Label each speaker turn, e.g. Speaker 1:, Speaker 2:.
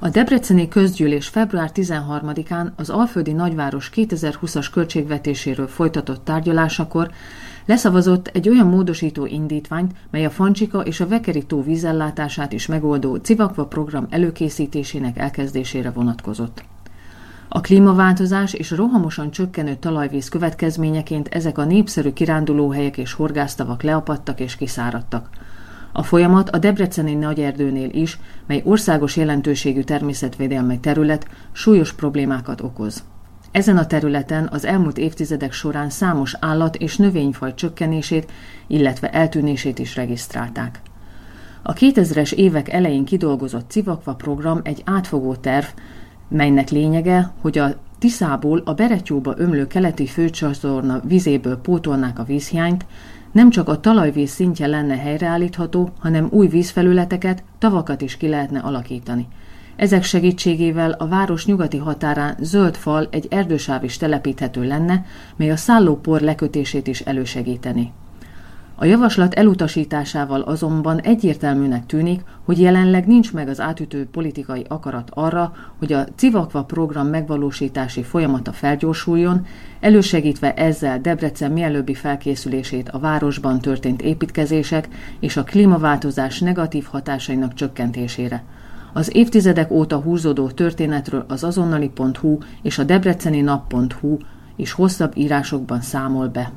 Speaker 1: A debreceni közgyűlés február 13-án az Alföldi Nagyváros 2020-as költségvetéséről folytatott tárgyalásakor leszavazott egy olyan módosító indítványt, mely a Fancsika és a Vekeri tó vízellátását is megoldó Civakva program előkészítésének elkezdésére vonatkozott. A klímaváltozás és a rohamosan csökkenő talajvíz következményeként ezek a népszerű kirándulóhelyek és horgásztavak leapadtak és kiszáradtak. A folyamat a debreceni Nagyerdőnél is, mely országos jelentőségű természetvédelmi terület, súlyos problémákat okoz. Ezen a területen az elmúlt évtizedek során számos állat- és növényfaj csökkenését, illetve eltűnését is regisztrálták. A 2000-es évek elején kidolgozott Civakva program egy átfogó terv, melynek lényege, hogy a Tiszából a Beretyóba ömlő keleti főcsatorna vizéből pótolnák a vízhiányt, nem csak a talajvíz szintje lenne helyreállítható, hanem új vízfelületeket, tavakat is ki lehetne alakítani. Ezek segítségével a város nyugati határán zöld fal, egy erdősáv is telepíthető lenne, mely a szállópor lekötését is elősegíteni. A javaslat elutasításával azonban egyértelműnek tűnik, hogy jelenleg nincs meg az átütő politikai akarat arra, hogy a Civakva program megvalósítási folyamata felgyorsuljon, elősegítve ezzel Debrecen mielőbbi felkészülését a városban történt építkezések és a klímaváltozás negatív hatásainak csökkentésére. Az évtizedek óta húzódó történetről az azonnali.hu és a debreceni nap.hu is hosszabb írásokban számol be.